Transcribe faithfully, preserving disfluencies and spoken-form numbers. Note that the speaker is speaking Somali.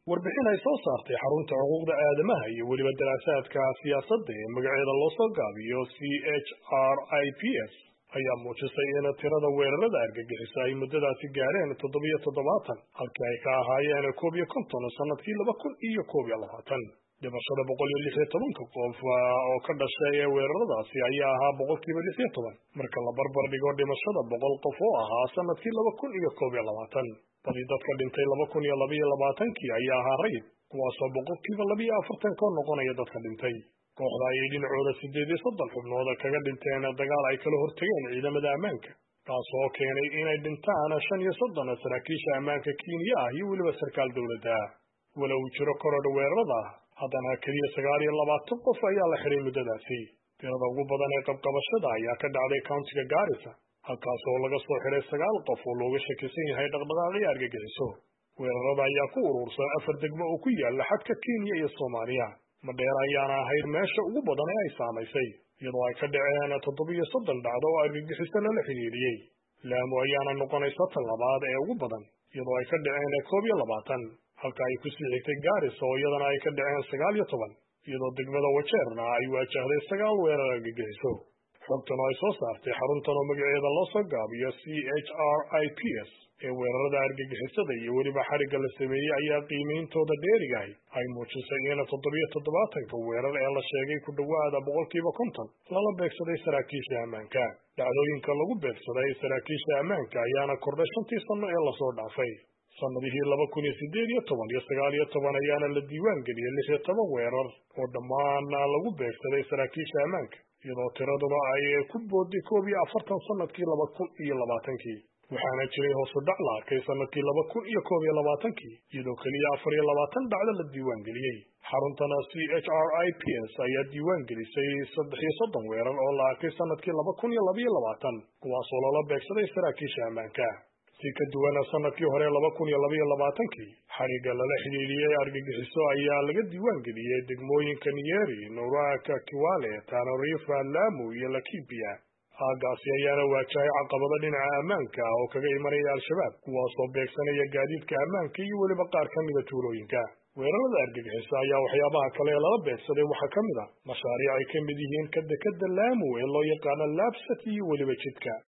warbixin ay soo saartay xarunta xuquuqda aadamaha iyo weliba daraasaadka siyaasadda ee magaceeda loo soo gaabiyo C H R I P S ayaa muujisay in tirada weerarada argagixisa ay muddadaasi gaareen toddobiyo toddobaatan halkii ay ka ahaayeen koob iyo konton sanadkii laba kun iyo koob iyo labaatan. dhimashada boqol iyo lix iyo tobanka qof oo ka dhashay ee weeraradaasi ayaa ahaa boqolkiiba lix iyo toban marka la barbar dhigo dhimashada boqol qof oo ahaa sanadkii laba kun iyo koob iyo labaatan. badi dadka dhintay laba kun iyo laba iyo labaatankii ayaa ahaa rayid, kuwaasoo boqolkiiba laba iyo afartan ka noqonaya dadka dhintay. kooxda ayay dhinacooda sideed iyo soddon xubnooda kaga dhinteen dagaal ay kala hortageen ciidamada ammaanka, kaasoo keenay inay dhintaan shan iyo soddon saraakiisha ammaanka Kenya ah iyo weliba sarkaal dowladda. walow jiro korodh weerarada, haddana keliya sagaal iyo labaatan qof ayaa la xiray muddadaasi. tirada ugu badan ee qabqabashada ayaa ka dhacday countiga Garissa, halkaasoo laga soo xiray sagaal qof oo looga shakisan yahay dhaqdhaqaaqyo argagixiso. weerarada ayaa ku urursan afar degmo oo ku yaala xadka Kenya iyo Soomaaliya. Madheer ayaana ahayd meesha ugu badan ee ay saamaysay, iyadoo ay ka dhaceen toddobiyo soddon dhacdo oo argagixiso lala xiriiriyey. Lamu ayaana noqonaysa tan labaad ee ugu badan, iyadoo ay ka dhaceen koob iyo labaatan, halka ay ku sii xigtay Garissa oo iyadana ay ka dhaceen sagaal iyo toban, iyadoo degmada Wajeerna ay waajahday sagaal weerar argagixiso. xogtan oo ay soo saartay xaruntan oo magaceeda loo soo gaabiyo C H R I P S ee weerarada argagixisada iyo weliba xarigga la sameeyey ayaa qiimeyntooda dheerigahay ay muujisay in toddobiyo toddobaatanka weerar ee la sheegay ku dhowaada boqolkiiba konton lala beegsaday saraakiisha ammaanka. dhacdooyinka lagu beegsaday saraakiisha ammaanka ayaana kordhay shantii sano ee lasoo dhaafay. sanadihii laba kun iyo sideed iyo toban iyo sagaal iyo toban ayaana la diiwaan geliyey lix iyo toban weerar oo dhammaan lagu beegsaday saraakiisha ammaanka, iyadoo tiraduna ay ku boodday koob iyo afartan sanadkii laba kun iyo labaatankii. waxaana jiray hoos u dhac la arkay sanadkii laba kun iyo koob iyo labaatankii, iyadoo keliya afar iyo labaatan dhacdo la diiwaan geliyey. xaruntana C H R I P S ayaa diiwaan gelisay saddex iyo soddon weerar oo la arkay sanadkii laba kun iyo laba iyo labaatan, kuwaasoo loola beegsaday saraakiisha ammaanka. si ka duwan sanadkii hore laba kun iyo laba iyo labaatankii, xarigga lala xidhiidhiyey argagixiso ayaa laga diiwaan geliyey degmooyinka Nyeri, Narok, Kiwale, Tana River, Lamu iyo Laikipia. aagaasi ayaana waajahay caqabado dhinaca ammaanka oo kaga imanaya al-shabaab, kuwaasoo beegsanaya gaadiidka ammaanka iyo weliba qaar ka mida tuulooyinka. weerarada argagixiso ayaa waxyaabaha kale ee lala beegsaday waxaa ka mid a mashaariic ay ka mid yihiin ka dekadda Lamu ee loo yaqaano Lapsset iyo weliba jidka